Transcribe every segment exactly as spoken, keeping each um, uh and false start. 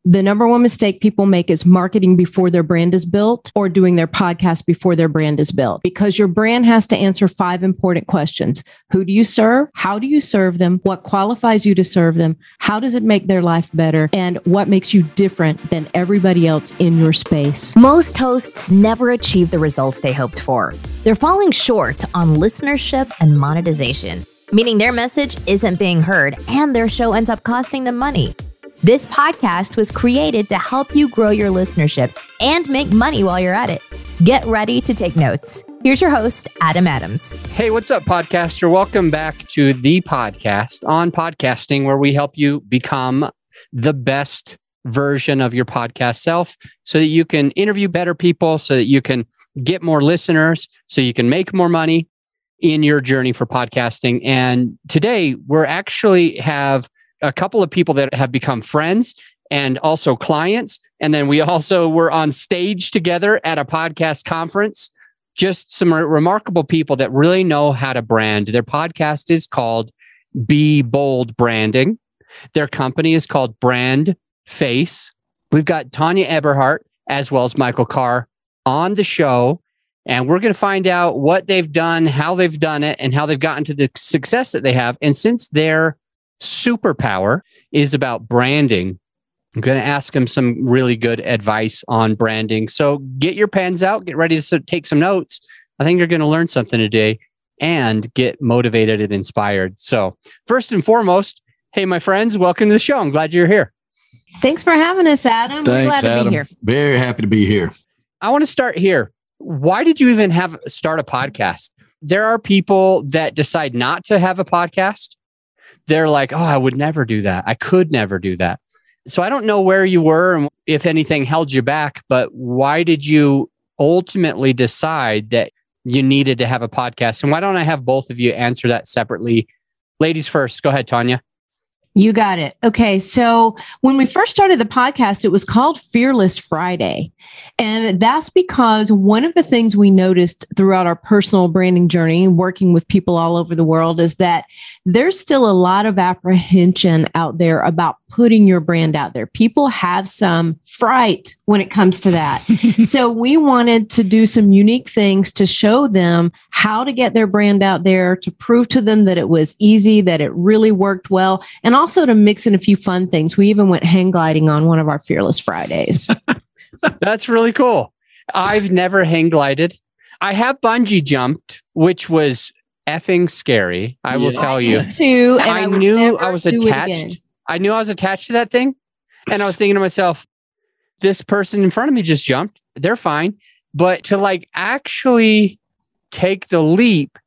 The number one mistake people make is marketing before their brand is built or doing their podcast before their brand is built, because your brand has to answer five important questions. Who do you serve? How do you serve them? What qualifies you to serve them? How does it make their life better? And what makes you different than everybody else in your space? Most hosts never achieve the results they hoped for. They're falling short on listenership and monetization, meaning their message isn't being heard and their show ends up costing them money. This podcast was created to help you grow your listenership and make money while you're at it. Get ready to take notes. Here's your host, Adam Adams. Hey, what's up, podcaster? Welcome back to the podcast on podcasting, where we help you become the best version of your podcast self so that you can interview better people, so that you can get more listeners, so you can make more money in your journey for podcasting. And today we're actually have a couple of people that have become friends and also clients. And then we also were on stage together at a podcast conference. Just some re- remarkable people that really know how to brand. Their podcast is called Be Bold Branding. Their company is called Brand Face. We've got Tanya Eberhardt as well as Michael Carr on the show. And we're going to find out what they've done, how they've done it, and how they've gotten to the success that they have. And since their superpower is about branding, I'm going to ask them some really good advice on branding. So get your pens out, get ready to take some notes. I think you're going to learn something today and get motivated and inspired. So first and foremost, hey, my friends, welcome to the show. I'm glad you're here. Thanks for having us, Adam. Thanks, We're glad to Adam. be here. Very happy to be here. I want to start here. Why did you even have start a podcast? There are people that decide not to have a podcast. They're like, oh, I would never do that. I could never do that. So I don't know where you were and if anything held you back, but why did you ultimately decide that you needed to have a podcast? And why don't I have both of you answer that separately? Ladies first. Go ahead, Tanya. You got it. Okay. So when we first started the podcast, it was called Fearless Friday. And that's because one of the things we noticed throughout our personal branding journey, working with people all over the world, is that there's still a lot of apprehension out there about putting your brand out there. People have some fright when it comes to that. So we wanted to do some unique things to show them how to get their brand out there, to prove to them that it was easy, that it really worked well, and also to mix in a few fun things. We even went hang gliding on one of our Fearless Fridays. That's really cool. I've never hang glided. I have bungee jumped, which was effing scary. I will Yeah. tell you. Me too. And I, I would knew never I was do it again. attached. I knew I was attached to that thing. And I was thinking to myself, this person in front of me just jumped. They're fine. But to like actually take the leap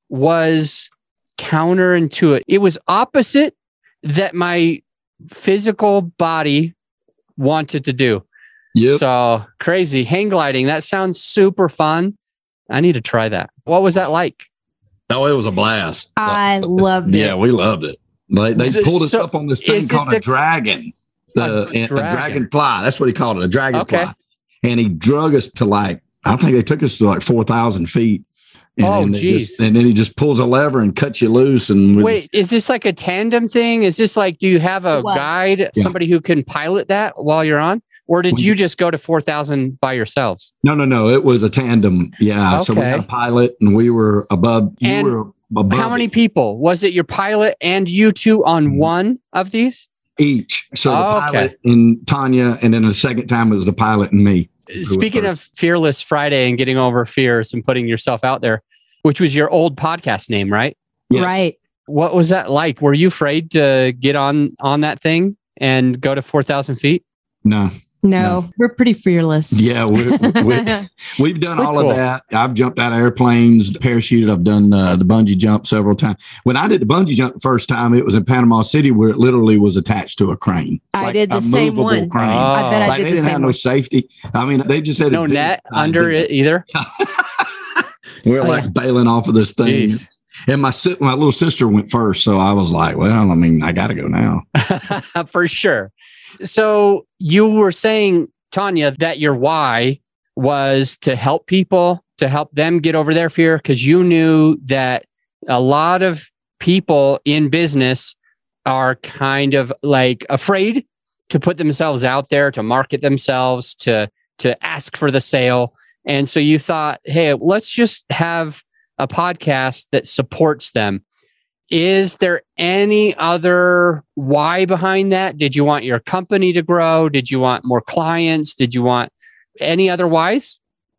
was counterintuitive. It was opposite that my physical body wanted to do. Yep. So crazy. Hang gliding. That sounds super fun. I need to try that. What was that like? Oh, it was a blast. I loved it. Yeah, we loved it. They, they So- pulled us so up on this thing is it called the- a dragon. A The, a, dragon. a dragonfly. That's what he called it, a dragonfly. Okay. And he drug us to like, I think they took us to like four thousand feet. And Oh, then they geez. just- and then he just pulls a lever and cuts you loose. And we Wait, is this like a tandem thing? Is this like, do you have a It was. guide, somebody who can pilot that while you're on? Or did We- you just go to four thousand by yourselves? No, no, no. It was a tandem. Yeah. So we Okay. had a pilot and we were above. You And were above How many it people? Was it your pilot and you two on one of these? each. So the Oh, okay. pilot and Tanya, and then the second time it was the pilot and me. Speaking of Fearless Friday and getting over fears and putting yourself out there, which was your old podcast name, right? Yes. Right. What was that like? Were you afraid to get on on that thing and go to four thousand feet? No. No, No. we're pretty fearless. Yeah, we, we, we've done That's all cool. of that. I've jumped out of airplanes, parachuted. I've done uh, the bungee jump several times. When I did the bungee jump the first time, it was in Panama City, where it literally was attached to a crane. I Like did the a same movable one. Crane. I bet I Like, did they the didn't same have no one. safety. I mean, they just had No a big net time under to it either? We're Oh, like yeah. bailing off of this thing. Jeez. And my si- my little sister went first, so I was like, well, I mean, I got to go now. For sure. So you were saying, Tanya, that your why was to help people, to help them get over their fear, because you knew that a lot of people in business are kind of like afraid to put themselves out there, to market themselves, to to ask for the sale. And so you thought, hey, let's just have a podcast that supports them. Is there any other why behind that? Did you want your company to grow? Did you want more clients? Did you want any other whys?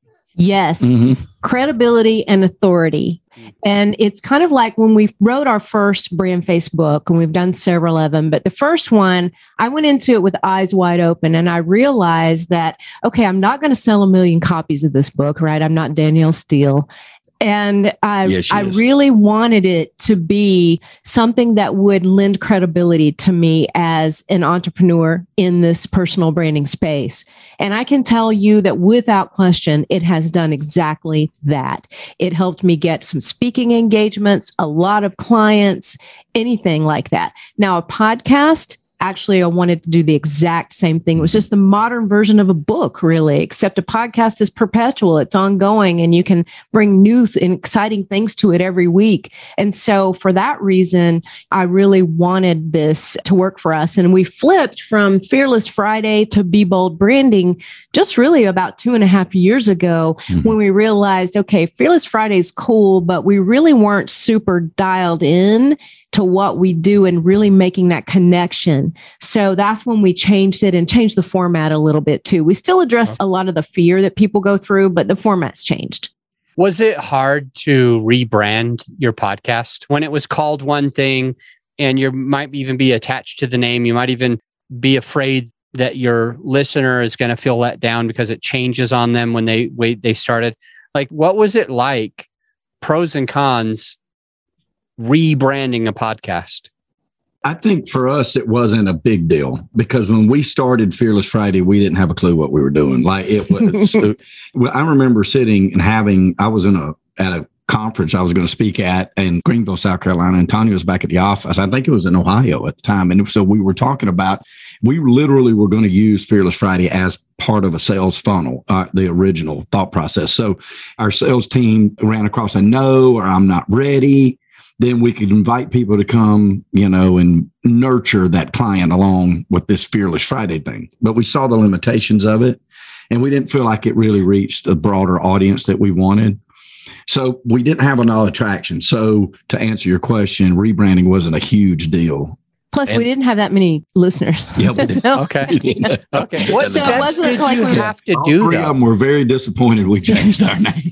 Yes. Mm-hmm. Credibility and authority. And it's kind of like when we wrote our first brand Facebook, and we've done several of them, but the first one, I went into it with eyes wide open, and I realized that, okay, I'm not going to sell a million copies of this book, right? I'm not Danielle Steele. And I, Yes, she I is. really wanted it to be something that would lend credibility to me as an entrepreneur in this personal branding space. And I can tell you that without question, it has done exactly that. It helped me get some speaking engagements, a lot of clients, anything like that. Now, a podcast, actually, I wanted to do the exact same thing. It was just the modern version of a book, really, except a podcast is perpetual. It's ongoing, and you can bring new th- and exciting things to it every week. And so for that reason, I really wanted this to work for us. And we flipped from Fearless Friday to Be Bold Branding just really about two and a half years ago, mm-hmm. when we realized, okay, Fearless Friday is cool, but we really weren't super dialed in to what we do and really making that connection. So that's when we changed it and changed the format a little bit too. We still address a lot of the fear that people go through, but the format's changed. Was it hard to rebrand your podcast when it was called one thing and you might even be attached to the name? You might even be afraid that your listener is going to feel let down because it changes on them when they wait, they started. Like, what was it like? Pros and cons rebranding a podcast? I think for us, it wasn't a big deal because when we started Fearless Friday, we didn't have a clue what we were doing. Like it was, I remember sitting and having, I was in a, at a conference I was going to speak at in Greenville, South Carolina, and Tanya was back at the office. I think it was in Ohio at the time. And so we were talking about, we literally were going to use Fearless Friday as part of a sales funnel, uh, the original thought process. So our sales team ran across a no, or I'm not ready. Then we could invite people to come, you know, and nurture that client along with this Fearless Friday thing. But we saw the limitations of it, and we didn't feel like it really reached the broader audience that we wanted. So we didn't have a lot of traction. So to answer your question, rebranding wasn't a huge deal. Plus, And- we didn't have that many listeners. Yeah, we did. So- Okay. Okay. What So it steps wasn't did like you we- have to All do? three though? of them were very disappointed we changed our name.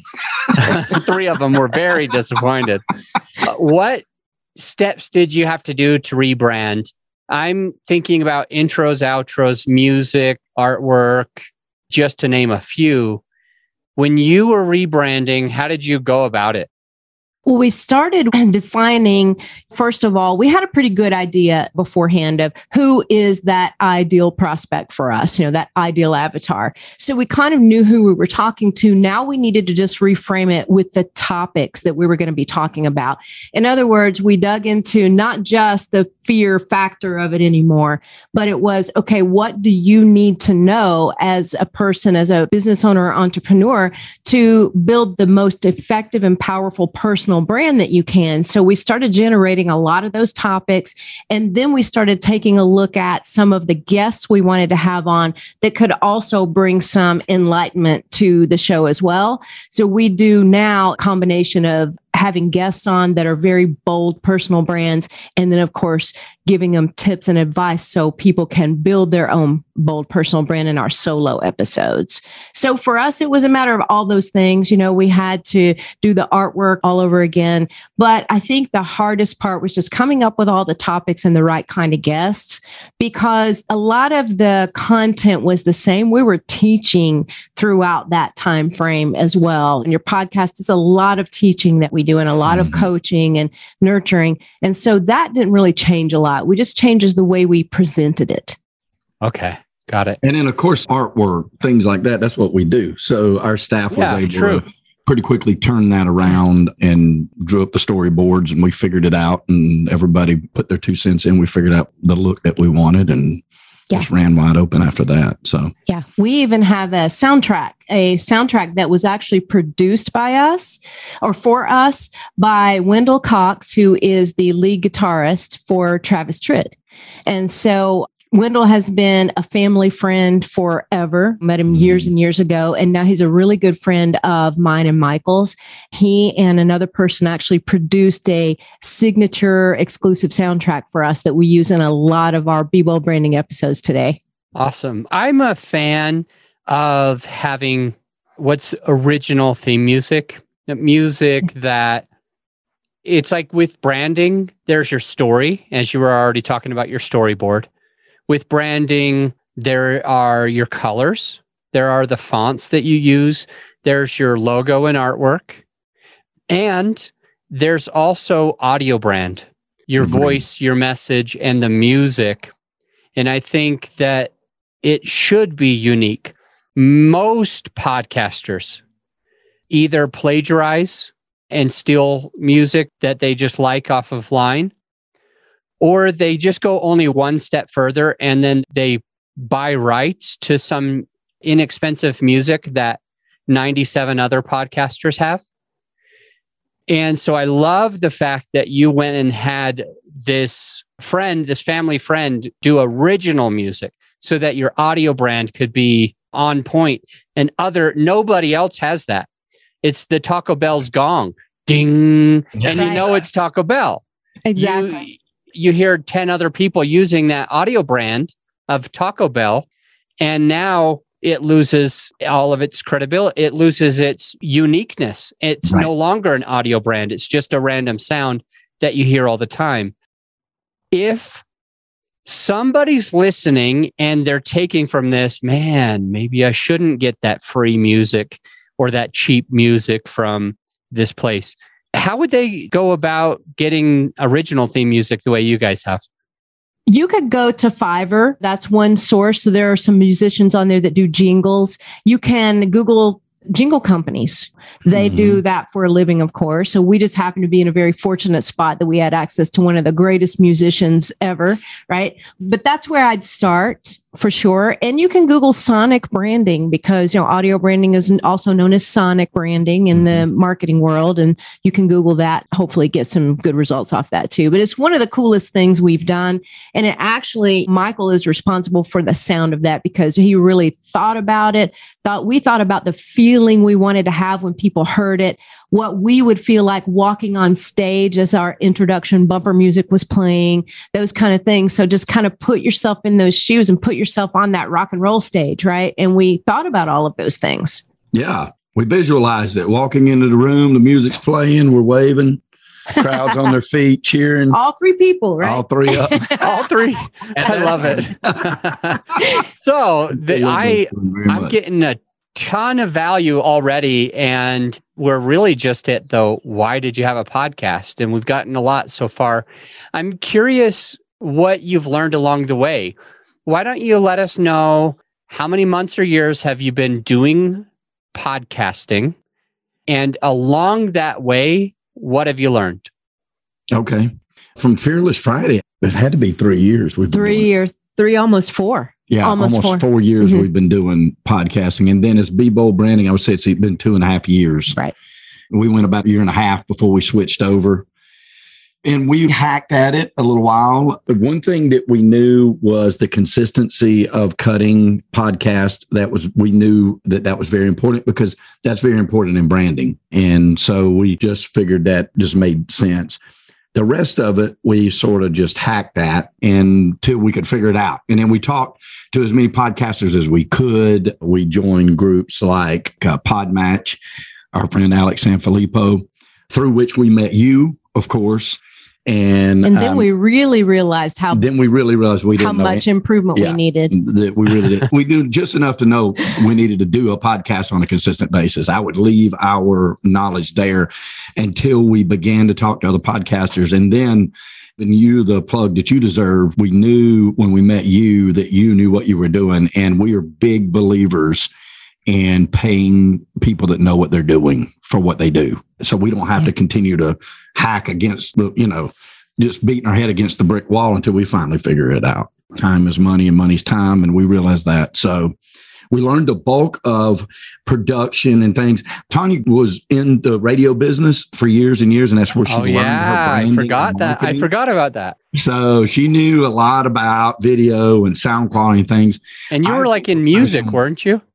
Three of them were very disappointed. Uh, what steps did you have to do to rebrand? I'm thinking about intros, outros, music, artwork, just to name a few. When you were rebranding, how did you go about it? Well, we started defining, first of all, we had a pretty good idea beforehand of who is that ideal prospect for us, you know, that ideal avatar. So we kind of knew who we were talking to. Now we needed to just reframe it with the topics that we were going to be talking about. In other words, we dug into not just the fear factor of it anymore, but it was, okay, what do you need to know as a person, as a business owner or entrepreneur to build the most effective and powerful personal brand that you can? So we started generating a lot of those topics. And then we started taking a look at some of the guests we wanted to have on that could also bring some enlightenment to the show as well. So we do now a combination of having guests on that are very bold personal brands. And then, of course, giving them tips and advice so people can build their own bold personal brand in our solo episodes. So for us, it was a matter of all those things. You know, we had to do the artwork all over again. But I think the hardest part was just coming up with all the topics and the right kind of guests, because a lot of the content was the same. We were teaching throughout that time frame as well. And your podcast is a lot of teaching that we do and a lot of coaching and nurturing. And so that didn't really change a lot. We just changed the way we presented it. Okay. Got it. And then, of course, artwork, things like that. That's what we do. So our staff was Yeah, able true. to pretty quickly turn that around and drew up the storyboards, and we figured it out, and everybody put their two cents in. We figured out the look that we wanted, and Yeah. just ran wide open after that. So Yeah. We even have a soundtrack, a soundtrack that was actually produced by us or for us by Wendell Cox, who is the lead guitarist for Travis Tritt. And so Wendell has been a family friend forever. Met him years and years ago, and now he's a really good friend of mine and Michael's. He and another person actually produced a signature exclusive soundtrack for us that we use in a lot of our Be Bold branding episodes today. Awesome. I'm a fan of having what's original theme music, music that it's like with branding, there's your story, as you were already talking about your storyboard. With branding, there are your colors. There are the fonts that you use. There's your logo and artwork. And there's also audio brand, your mm-hmm. voice, your message, and the music. And I think that it should be unique. Most podcasters either plagiarize and steal music that they just like off of line, or they just go only one step further and then they buy rights to some inexpensive music that ninety-seven other podcasters have. And so I love the fact that you went and had this friend, this family friend, do original music so that your audio brand could be on point. And other, nobody else has that. It's the Taco Bell's gong. Ding. Yeah. And you know it's Taco Bell. Exactly. You, you hear ten other people using that audio brand of Taco Bell, and now it loses all of its credibility. It loses its uniqueness. It's right. no longer an audio brand. It's just a random sound that you hear all the time. If somebody's listening and they're taking from this, man, maybe I shouldn't get that free music or that cheap music from this place, how would they go about getting original theme music the way you guys have? You could go to Fiverr. That's one source. So there are some musicians on there that do jingles. You can Google jingle companies. They mm-hmm. do that for a living, of course. So we just happen to be in a very fortunate spot that we had access to one of the greatest musicians ever, right? But that's where I'd start for sure. And you can Google sonic branding, because, you know, audio branding is also known as sonic branding in the marketing world. And you can Google that, hopefully get some good results off that too. But it's one of the coolest things we've done. And it actually, Michael is responsible for the sound of that, because he really thought about it. Thought we thought about the feeling we wanted to have when people heard it, what we would feel like walking on stage as our introduction bumper music was playing, those kind of things. So just kind of put yourself in those shoes and put yourself on that rock and roll stage, right? And we thought about all of those things. Yeah, we visualized it. Walking into the room, the music's playing, we're waving, crowds on their feet, cheering. All three people, right? All three up. All three. I love it. So the, I, I'm getting a ton of value already, and we're really just at the why did you have a podcast? And we've gotten a lot so far. I'm curious what you've learned along the way. Why don't you let us know how many months or years have you been doing podcasting? And along that way, what have you learned? Okay. From Fearless Friday, it had to be three years. We've three years, three, almost four. Yeah, almost, almost four. four years mm-hmm. we've been doing podcasting. And then as Be Bold branding, I would say it's been two and a half years. Right. We went about a year and a half before we switched over. And we hacked at it a little while. But one thing that we knew was the consistency of cutting podcasts. That was, we knew that that was very important, because that's very important in branding. And so we just figured that just made sense. The rest of it, we sort of just hacked at until we could figure it out. And then we talked to as many podcasters as we could. We joined groups like uh, Podmatch, our friend Alex Sanfilippo, through which we met you, of course. And, and then um, we really realized how then we really realized we didn't how know much it. improvement yeah, we needed. That we really did. We knew just enough to know we needed to do a podcast on a consistent basis. I would leave our knowledge there until we began to talk to other podcasters. And then then you, the plug that you deserve, we knew when we met you that you knew what you were doing. And we are big believers in paying people that know what they're doing for what they do. So we don't have yeah. to continue to hack against the, you know, just beating our head against the brick wall until we finally figure it out. Time is money and money's time. And we realize that. So we learned the bulk of production and things. Tanya was in the radio business for years and years, and that's where she oh, learned yeah. her branding. I forgot that. I forgot about that. So she knew a lot about video and sound quality and things. And you were I, like in music, I, weren't you?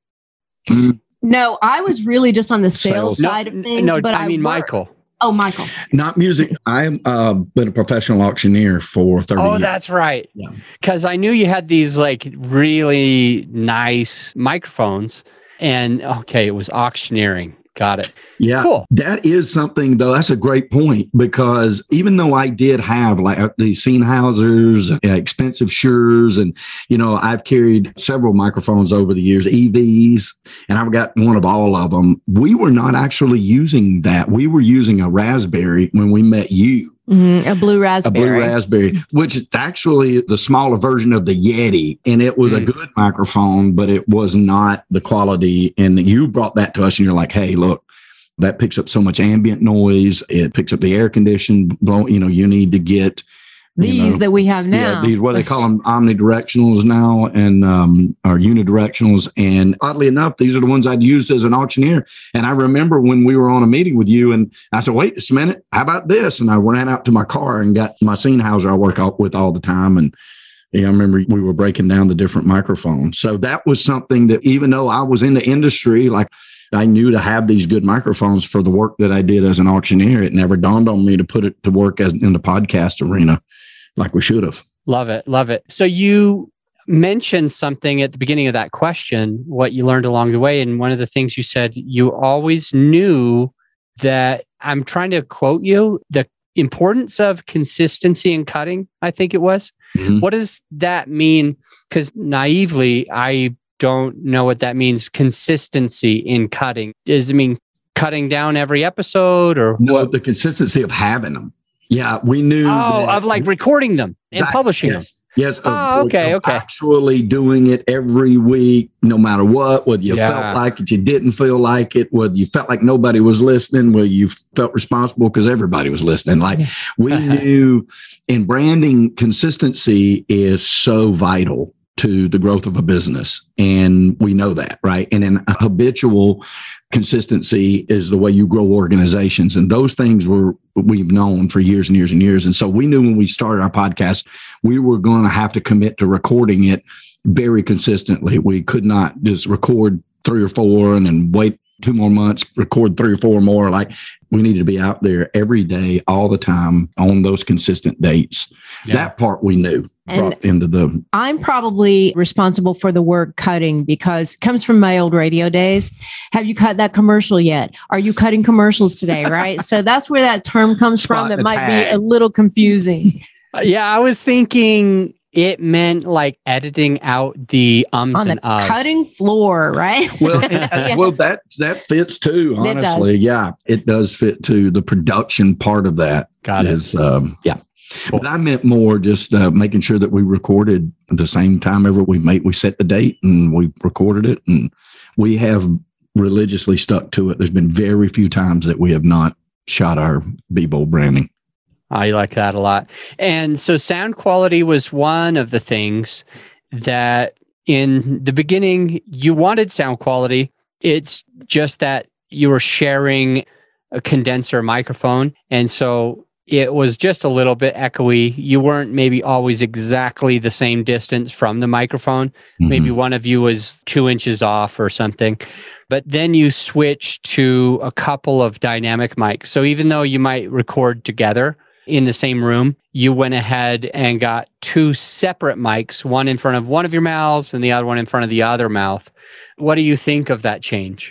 No, I was really just on the sales, Sales. side no, of things. No, but I mean worked. Michael. Oh, Michael. Not music. I've uh, been a professional auctioneer for thirty Oh, years. that's right. Yeah. Because I knew you had these like really nice microphones. And okay, it was auctioneering. Got it. Yeah. Cool. That is something, though. That's a great point, because even though I did have like these Sennheisers, uh, expensive Sures, and, you know, I've carried several microphones over the years, E Vs, and I've got one of all of them. We were not actually using that. We were using a Raspberry when we met you. Mm-hmm. A blue raspberry. A blue raspberry, which is actually the smaller version of the Yeti. And it was mm. a good microphone, but it was not the quality. And you brought that to us and you're like, hey, look, that picks up so much ambient noise. It picks up the air condition. You know, you need to get these you know, that we have now. Yeah, these, what they call them, omnidirectionals now, and um, or unidirectionals. And oddly enough, these are the ones I'd used as an auctioneer. And I remember when we were on a meeting with you, and I said, wait just a minute, how about this? And I ran out to my car and got my Sennheiser I work out with all the time. And yeah, I remember we were breaking down the different microphones. So that was something that, even though I was in the industry, like I knew to have these good microphones for the work that I did as an auctioneer, it never dawned on me to put it to work as in the podcast arena like we should have. Love it. Love it. So you mentioned something at the beginning of that question, what you learned along the way. And one of the things you said, you always knew that, I'm trying to quote you, the importance of consistency in cutting, I think it was. Mm-hmm. What does that mean? Because naively, I don't know what that means. Consistency in cutting. Does it mean cutting down every episode, or no? what? The consistency of having them. Yeah, we knew. Oh, that, of like recording them and exactly, publishing yes. them. Yes. Oh, of, okay. of Okay. Actually doing it every week, no matter what, whether you Yeah. felt like it, you didn't feel like it, whether you felt like nobody was listening, whether you felt responsible because everybody was listening. Like we knew in branding, consistency is so vital to the growth of a business. And we know that, right? And then habitual consistency is the way you grow organizations. And those things were, we've known for years and years and years. And so we knew when we started our podcast, we were going to have to commit to recording it very consistently. We could not just record three or four and then wait two more months, record three or four more. Like we needed to be out there every day, all the time on those consistent dates. Yeah. That part we knew. And brought into the. I'm probably responsible for the word cutting because it comes from my old radio days. Have you cut that commercial yet? Are you cutting commercials today? Right. So that's where that term comes Spot from. That might tag. be a little confusing. Uh, yeah, I was thinking it meant like editing out the ums on and the uhs. cutting floor, right? Well, and, well, that that fits too. It Honestly, does. yeah, it does fit too. The production part of that Got it. is, um, yeah. Cool. But I meant more just uh, making sure that we recorded at the same time ever we made. We set the date and we recorded it, and we have religiously stuck to it. There's been very few times that we have not shot our B-Bowl branding. I like that a lot. And so sound quality was one of the things that in the beginning you wanted sound quality. It's just that you were sharing a condenser microphone. And so it was just a little bit echoey. You weren't maybe always exactly the same distance from the microphone. Mm-hmm. Maybe one of you was two inches off or something. But then you switched to a couple of dynamic mics. So even though you might record together in the same room, you went ahead and got two separate mics, one in front of one of your mouths and the other one in front of the other mouth. What do you think of that change?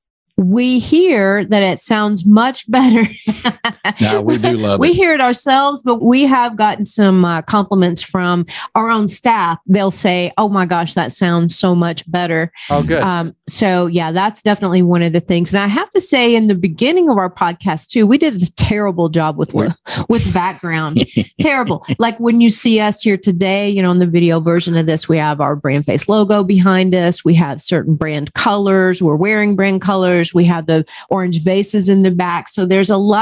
We hear that it sounds much better. Yeah, we do love we it. We hear it ourselves, but we have gotten some uh, compliments from our own staff. They'll say, oh my gosh, that sounds so much better. Oh, good. Um, so yeah, that's definitely one of the things. And I have to say in the beginning of our podcast too, we did a terrible job with, with background. Terrible. Like when you see us here today, you know, in the video version of this, we have our brand face logo behind us. We have certain brand colors. We're wearing brand colors. We have the orange vases in the back. So there's a lot of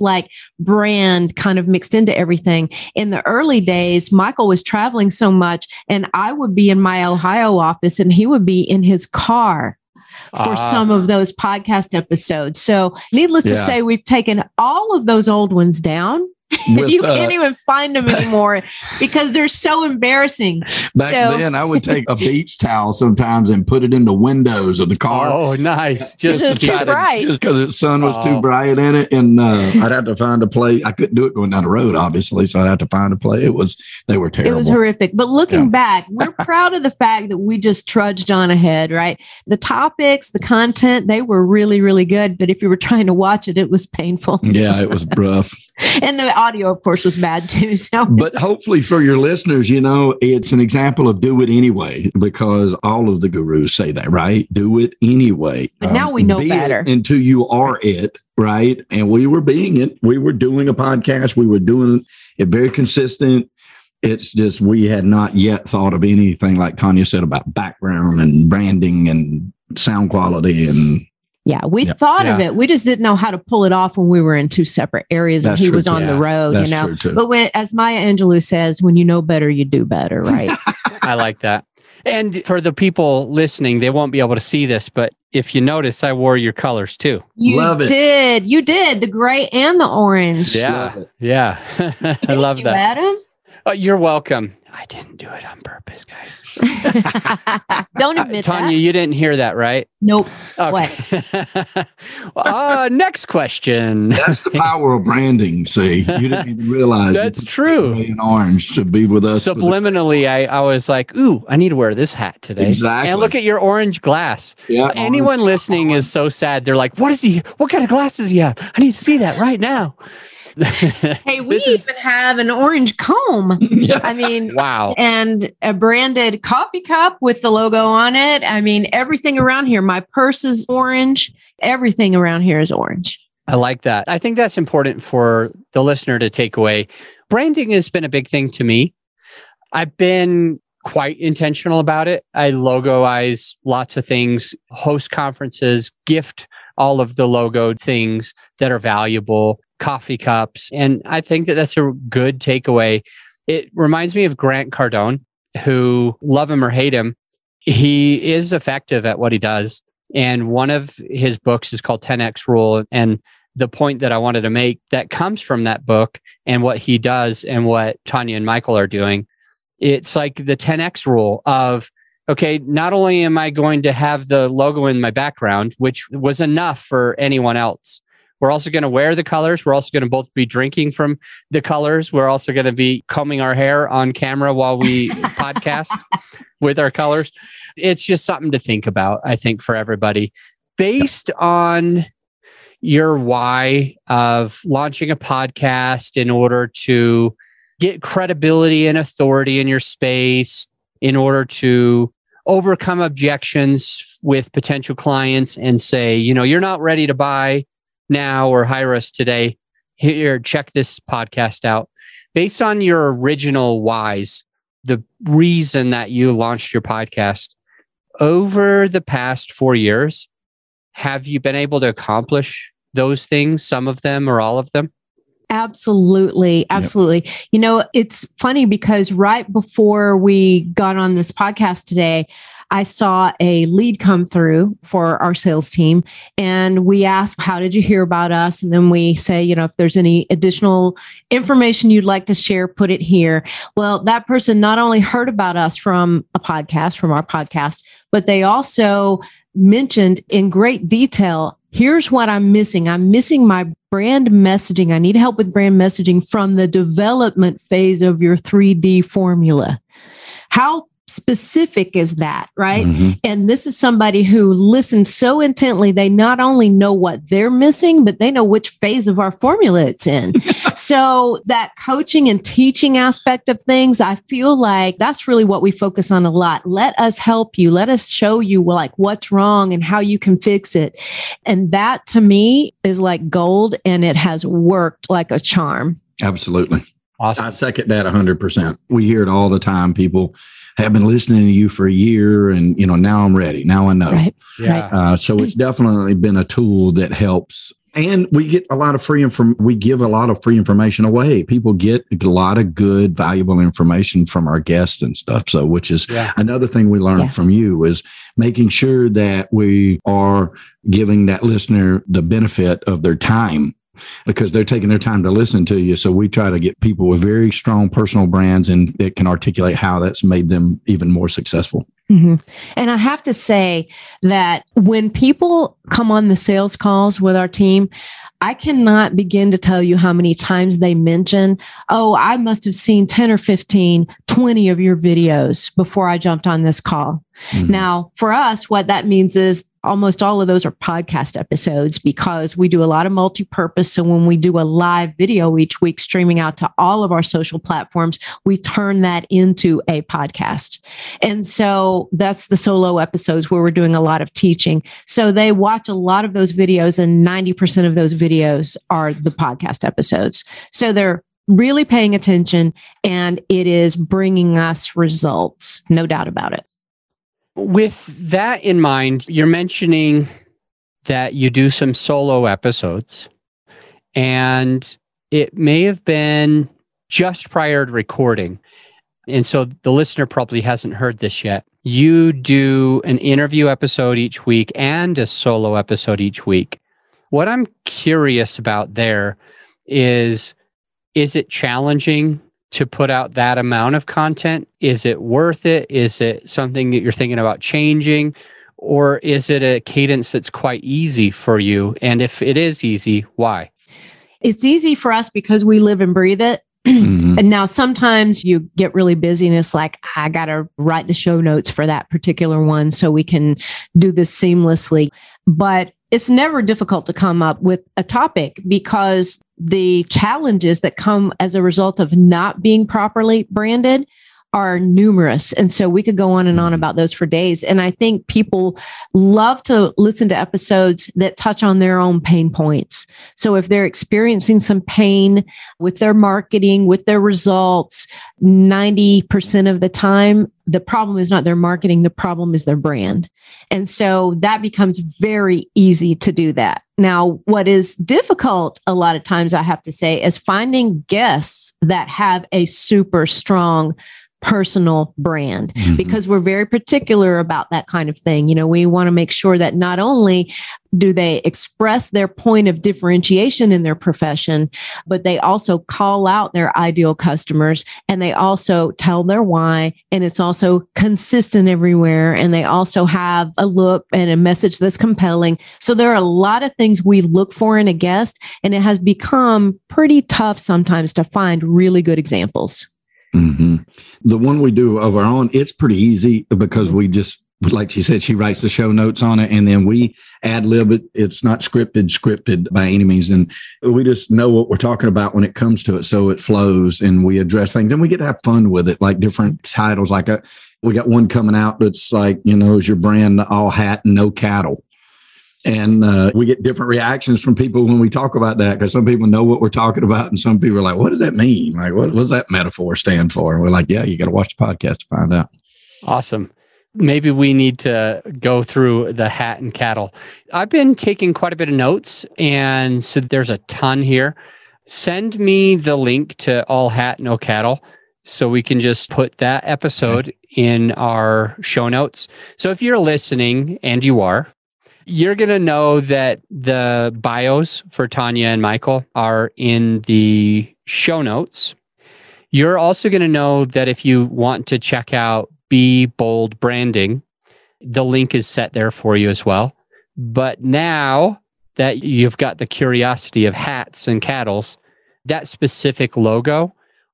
like brand kind of mixed into everything. In the early days, Michael was traveling so much, and I would be in my Ohio office and he would be in his car for uh, some of those podcast episodes. So needless yeah. to say, we've taken all of those old ones down. With, you can't uh, even find them anymore because they're so embarrassing. Back so, then, I would take a beach towel sometimes and put it in the windows of the car. Oh, nice! Just to too bright. To, just because the sun was oh. too bright in it, and uh, I'd have to find a place. I couldn't do it going down the road, obviously, so I'd have to find a place. It was they were terrible. It was horrific. But looking yeah. back, we're proud of the fact that we just trudged on ahead. Right, the topics, the content, they were really, really good. But if you were trying to watch it, it was painful. Yeah, it was rough. And the audio, of course, was bad too. So, but hopefully for your listeners, you know, it's an example of do it anyway, because all of the gurus say that, right? Do it anyway. But now um, we know better. Until you are it, right? And we were being it. We were doing a podcast. We were doing it very consistent. It's just we had not yet thought of anything like Tanya said about background and branding and sound quality and. Yeah, we yeah, thought yeah. of it. We just didn't know how to pull it off when we were in two separate areas That's and he true, was on yeah. the road, That's you know. true, too. But when, as Maya Angelou says, when you know better, you do better, right? I like that. And for the people listening, they won't be able to see this, but if you notice, I wore your colors too. You Love it. did. You did. The gray and the orange. Yeah. Yeah. I love you, that. Adam. Oh, you're welcome. I didn't do it on purpose, guys. Don't admit uh, Tanya, that. you didn't hear that, right? Nope. Okay. What? uh, next question. That's the power of branding. See, you didn't even realize that's true. And orange to be with us. Subliminally, I, I was like, ooh, I need to wear this hat today. Exactly. And look at your orange glass. Yeah. Anyone orange. listening is so sad. They're like, what is he? What kind of glasses he have? I need to see that right now. Hey, we This is- even have an orange comb. Yeah. I mean, wow. and a branded coffee cup with the logo on it. I mean, everything around here. My purse is orange. Everything around here is orange. I like that. I think that's important for the listener to take away. Branding has been a big thing to me. I've been quite intentional about it. I logoize lots of things, host conferences, gift all of the logoed things that are valuable, coffee cups. And I think that that's a good takeaway. It reminds me of Grant Cardone, who, love him or hate him, he is effective at what he does. And one of his books is called ten X Rule. And the point that I wanted to make that comes from that book and what he does and what Tanya and Michael are doing, it's like the ten X rule of, okay, not only am I going to have the logo in my background, which was enough for anyone else, we're also going to wear the colors. We're also going to both be drinking from the colors. We're also going to be combing our hair on camera while we podcast with our colors. It's just something to think about, I think, for everybody. Based on your why of launching a podcast in order to get credibility and authority in your space, in order to overcome objections with potential clients and say, you know, you're not ready to buy now or hire us today. Here, check this podcast out. Based on your original whys, the reason that you launched your podcast, over the past four years, have you been able to accomplish those things, some of them or all of them? Absolutely. Absolutely. Yep. You know, it's funny because right before we got on this podcast today, I saw a lead come through for our sales team, and we asked, how did you hear about us? And then we say, you know, if there's any additional information you'd like to share, put it here. Well, that person not only heard about us from a podcast, from our podcast, but they also mentioned in great detail, here's what I'm missing. I'm missing my brand messaging. I need help with brand messaging from the development phase of your three D formula. How specific is that, right? Mm-hmm. And this is somebody who listens so intently, they not only know what they're missing, but they know which phase of our formula it's in. So that coaching and teaching aspect of things, I feel like that's really what we focus on a lot. Let us help you. Let us show you like what's wrong and how you can fix it. And that to me is like gold, and it has worked like a charm. Absolutely. Awesome. I second that one hundred percent. We hear it all the time. People have been listening to you for a year, and, you know, now I'm ready. Now I know. Right. Yeah. Uh, so it's definitely been a tool that helps And we get a lot of free inform. We give a lot of free information away. People get a lot of good, valuable information from our guests and stuff. So, which is yeah. another thing we learned yeah. from you is making sure that we are giving that listener the benefit of their time, because they're taking their time to listen to you. So we try to get people with very strong personal brands and it can articulate how that's made them even more successful. Mm-hmm. And I have to say that when people come on the sales calls with our team, I cannot begin to tell you how many times they mention, oh, I must have seen ten or fifteen, twenty of your videos before I jumped on this call. Mm-hmm. Now, for us, what that means is almost all of those are podcast episodes because we do a lot of multi-purpose. So when we do a live video each week streaming out to all of our social platforms, we turn that into a podcast. And so that's the solo episodes where we're doing a lot of teaching. So they watch a lot of those videos and ninety percent of those videos are the podcast episodes. So they're really paying attention and it is bringing us results, no doubt about it. With that in mind, you're mentioning that you do some solo episodes, and it may have been just prior to recording. And so the listener probably hasn't heard this yet. You do an interview episode each week and a solo episode each week. What I'm curious about there is, is it challenging to put out that amount of content? Is it worth it? Is it something that you're thinking about changing? Or is it a cadence that's quite easy for you? And if it is easy, why? It's easy for us because we live and breathe it. Mm-hmm. And now sometimes you get really busy and it's like, I got to write the show notes for that particular one so we can do this seamlessly. But it's never difficult to come up with a topic because the challenges that come as a result of not being properly branded are numerous. And so we could go on and on about those for days. And I think people love to listen to episodes that touch on their own pain points. So if they're experiencing some pain with their marketing, with their results, ninety percent of the time, the problem is not their marketing, the problem is their brand. And so that becomes very easy to do that. Now, what is difficult a lot of times, I have to say, is finding guests that have a super strong personal brand, mm-hmm. because we're very particular about that kind of thing. You know, we want to make sure that not only do they express their point of differentiation in their profession, but they also call out their ideal customers and they also tell their why. And it's also consistent everywhere. And they also have a look and a message that's compelling. So there are a lot of things we look for in a guest, and it has become pretty tough sometimes to find really good examples. Mm-hmm. The one we do of our own, it's pretty easy because we just, like she said, she writes the show notes on it and then we ad lib it. It's not scripted, scripted by any means. And we just know what we're talking about when it comes to it. So it flows and we address things and we get to have fun with it, like different titles. Like a, we got one coming out that's like, you know, is your brand all hat and no cattle? And uh, we get different reactions from people when we talk about that, because some people know what we're talking about. And some people are like, what does that mean? Like, what does that metaphor stand for? And we're like, yeah, you got to watch the podcast to find out. Awesome. Maybe we need to go through the hat and cattle. I've been taking quite a bit of notes, and so there's a ton here. Send me the link to All Hat, No Cattle, so we can just put that episode okay. in our show notes. So if you're listening, and you are, you're going to know that the bios for Tanya and Michael are in the show notes. You're also going to know that if you want to check out Be Bold Branding, the link is set there for you as well. But now that you've got the curiosity of hats and cattles, that specific logo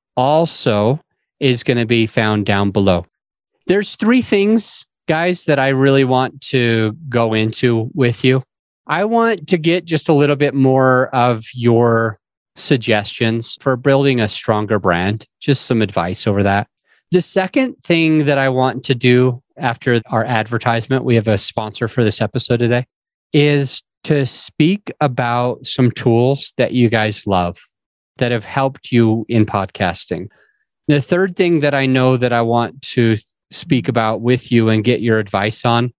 also is going to be found down below. There's three things, guys, that I really want to go into with you. I want to get just a little bit more of your suggestions for building a stronger brand, just some advice over that. The second thing that I want to do after our advertisement, we have a sponsor for this episode today, is to speak about some tools that you guys love that have helped you in podcasting. The third thing that I know that I want to speak about with you and get your advice on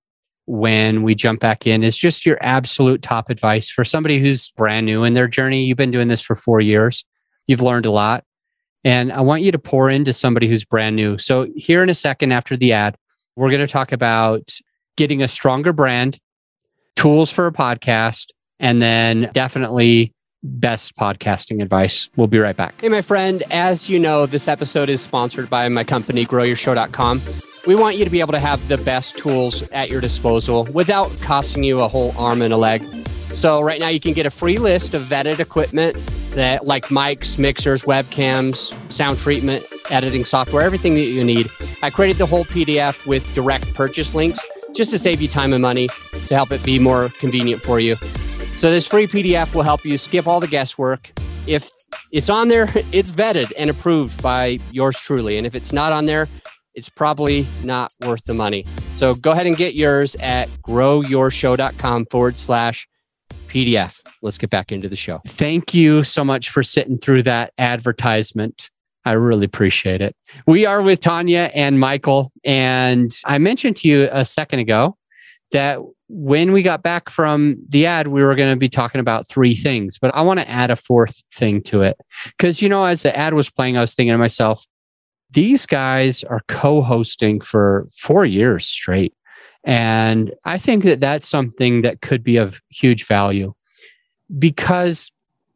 when we jump back in is just your absolute top advice for somebody who's brand new in their journey. You've been doing this for four years. You've learned a lot. And I want you to pour into somebody who's brand new. So here in a second after the ad, we're going to talk about getting a stronger brand, tools for a podcast, and then definitely best podcasting advice. We'll be right back. Hey, my friend, as you know, this episode is sponsored by my company, grow your show dot com. We want you to be able to have the best tools at your disposal without costing you a whole arm and a leg. So right now you can get a free list of vetted equipment that like mics, mixers, webcams, sound treatment, editing software, everything that you need. I created the whole P D F with direct purchase links just to save you time and money, to help it be more convenient for you. So this free P D F will help you skip all the guesswork. If it's on there, it's vetted and approved by yours truly. And if it's not on there, it's probably not worth the money. So go ahead and get yours at grow your show dot com forward slash P D F. Let's get back into the show. Thank you so much for sitting through that advertisement. I really appreciate it. We are with Tanya and Michael. And I mentioned to you a second ago that when we got back from the ad, we were going to be talking about three things, but I want to add a fourth thing to it. Because, you know, as the ad was playing, I was thinking to myself, these guys are co-hosting for four years straight. And I think that that's something that could be of huge value, because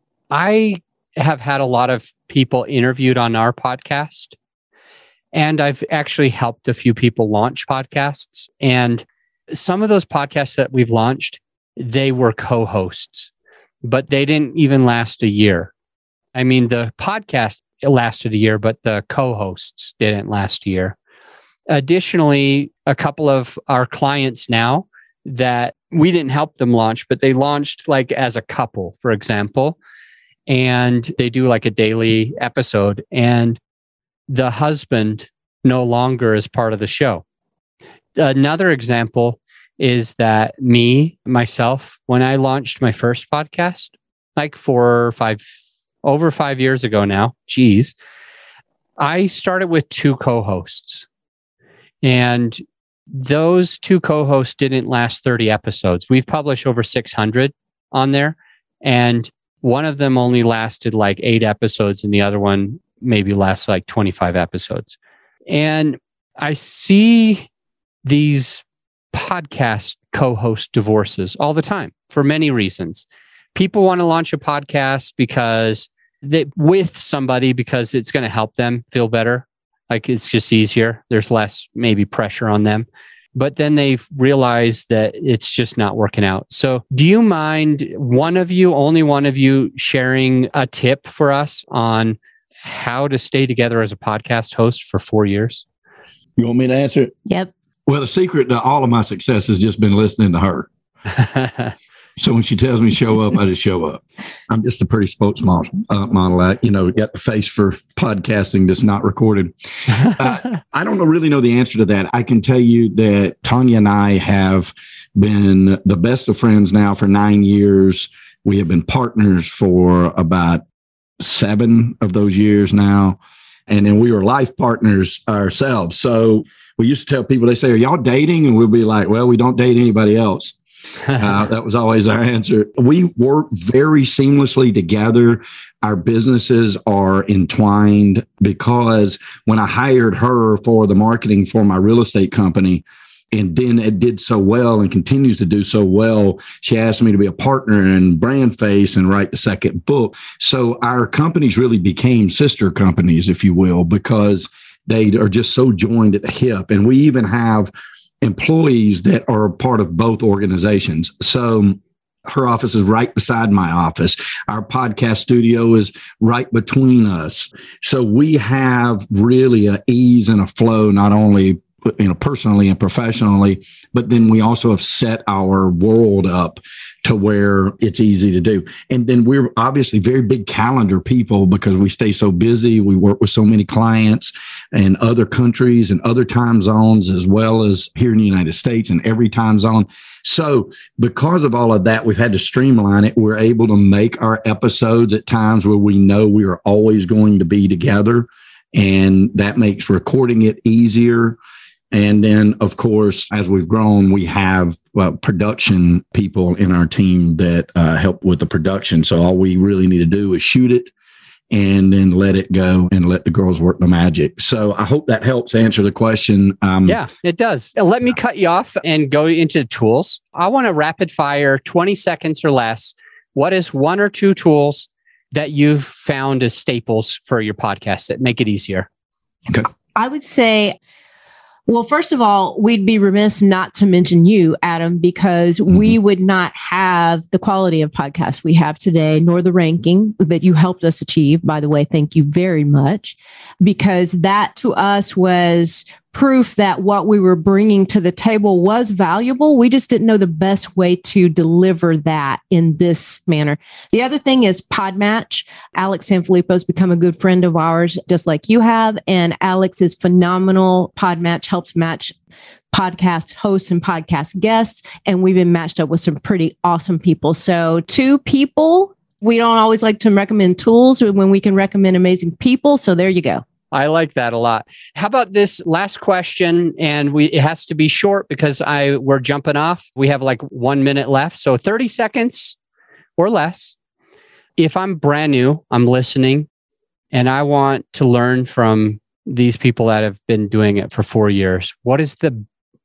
I have had a lot of people interviewed on our podcast, and I've actually helped a few people launch podcasts. And some of those podcasts that we've launched, they were co-hosts, but they didn't even last a year. I mean, the podcast it lasted a year, but the co-hosts didn't last a year. Additionally, a couple of our clients now that we didn't help them launch, but they launched like as a couple, for example, and they do like a daily episode, and the husband no longer is part of the show. Another example is that me, myself, when I launched my first podcast, like four or five over five years ago now, geez, I started with two co-hosts, and those two co-hosts didn't last thirty episodes. We've published over six hundred on there, and one of them only lasted like eight episodes, and the other one maybe lasts like twenty-five episodes. And I see these podcast co-host divorces all the time for many reasons. People want to launch a podcast because they with somebody because it's going to help them feel better. Like it's just easier. There's less maybe pressure on them. But then they realize that it's just not working out. So do you mind one of you, only one of you, sharing a tip for us on how to stay together as a podcast host for four years? You want me to answer it? Yep. Well, the secret to all of my success has just been listening to her. So when she tells me show up, I just show up. I'm just a pretty spokes model. Uh, model. I, you know, got the face for podcasting that's not recorded. Uh, I don't know, really know the answer to that. I can tell you that Tanya and I have been the best of friends now for nine years. We have been partners for about seven of those years now. And then we were life partners ourselves. So we used to tell people, they say, are y'all dating? And we'll be like, well, we don't date anybody else. Uh, that was always our answer. We work very seamlessly together. Our businesses are entwined because when I hired her for the marketing for my real estate company, and then it did so well and continues to do so well, she asked me to be a partner and brand face and write the second book. So our companies really became sister companies, if you will, because they are just so joined at the hip. And we even have employees that are part of both organizations. So her office is right beside my office. Our podcast studio is right between us. So we have really an ease and a flow, not only you know, personally and professionally, but then we also have set our world up to where it's easy to do. And then we're obviously very big calendar people because we stay so busy. We work with so many clients in other countries and other time zones, as well as here in the United States and every time zone. So because of all of that, we've had to streamline it. We're able to make our episodes at times where we know we are always going to be together. And that makes recording it easier. And then, of course, as we've grown, we have well, production people in our team that uh, help with the production. So all we really need to do is shoot it and then let it go and let the girls work the magic. So I hope that helps answer the question. Um, yeah, it does. Let me cut you off and go into tools. I want to rapid fire twenty seconds or less. What is one or two tools that you've found as staples for your podcast that make it easier? Okay. I would say, well, first of all, we'd be remiss not to mention you, Adam, because mm-hmm. we would not have the quality of podcast we have today, nor the ranking that you helped us achieve. By the way, thank you very much, because that to us was proof that what we were bringing to the table was valuable. We just didn't know the best way to deliver that in this manner. The other thing is Podmatch. Alex Sanfilippo has become a good friend of ours, just like you have. And Alex is phenomenal. Podmatch helps match podcast hosts and podcast guests. And we've been matched up with some pretty awesome people. So two people, we don't always like to recommend tools when we can recommend amazing people. So there you go. I like that a lot. How about this last question? And we it has to be short because I we're jumping off. We have like one minute left. So thirty seconds or less. If I'm brand new, I'm listening, and I want to learn from these people that have been doing it for four years, what is the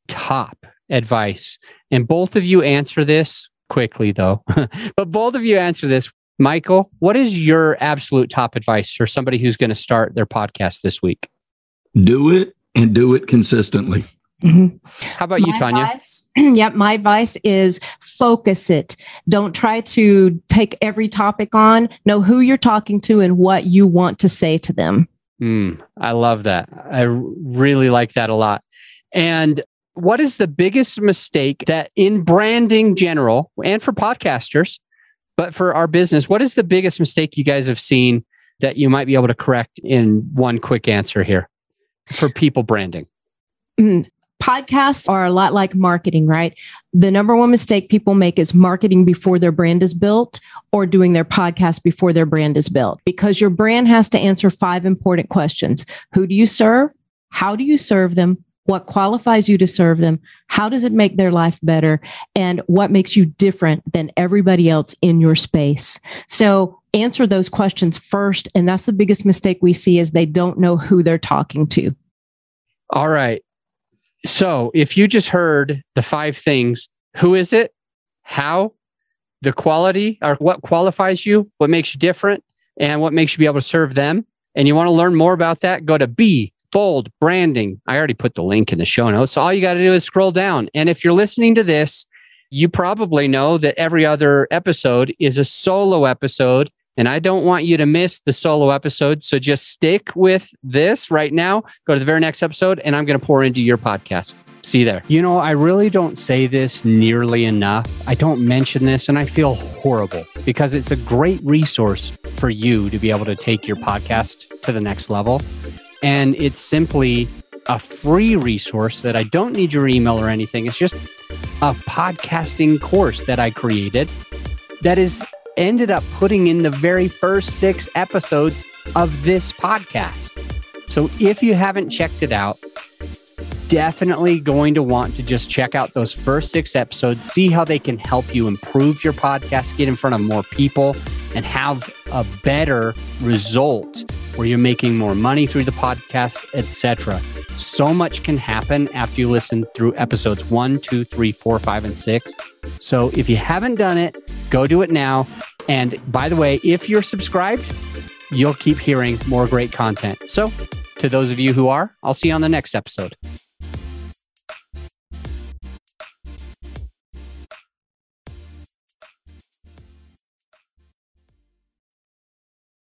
top advice? And both of you answer this quickly, though. But both of you answer this. Michael, what is your absolute top advice for somebody who's going to start their podcast this week? Do it and do it consistently. Mm-hmm. How about my you, Tanya? Advice, yep. My advice is focus it. Don't try to take every topic on. Know who you're talking to and what you want to say to them. Mm, I love that. I really like that a lot. And what is the biggest mistake that in branding general and for podcasters, but for our business, what is the biggest mistake you guys have seen that you might be able to correct in one quick answer here for people branding? Mm, podcasts are a lot like marketing, right? The number one mistake people make is marketing before their brand is built or doing their podcast before their brand is built, because your brand has to answer five important questions. Who do you serve? How do you serve them? What qualifies you to serve them? How does it make their life better? And what makes you different than everybody else in your space? So answer those questions first. And that's the biggest mistake we see is they don't know who they're talking to. All right. So if you just heard the five things, who is it? How? The quality, or what qualifies you? What makes you different? And what makes you be able to serve them? And you want to learn more about that? Go to B. Bold branding. I already put the link in the show notes. So all you got to do is scroll down. And if you're listening to this, you probably know that every other episode is a solo episode. And I don't want you to miss the solo episode. So just stick with this right now. Go to the very next episode, and I'm going to pour into your podcast. See you there. You know, I really don't say this nearly enough. I don't mention this, and I feel horrible because it's a great resource for you to be able to take your podcast to the next level. And it's simply a free resource that I don't need your email or anything. It's just a podcasting course that I created that is ended up putting in the very first six episodes of this podcast. So if you haven't checked it out, definitely going to want to just check out those first six episodes, see how they can help you improve your podcast, get in front of more people, and have a better result where you're making more money through the podcast, et cetera. So much can happen after you listen through episodes one, two, three, four, five, and six. So if you haven't done it, go do it now. And by the way, if you're subscribed, you'll keep hearing more great content. So to those of you who are, I'll see you on the next episode.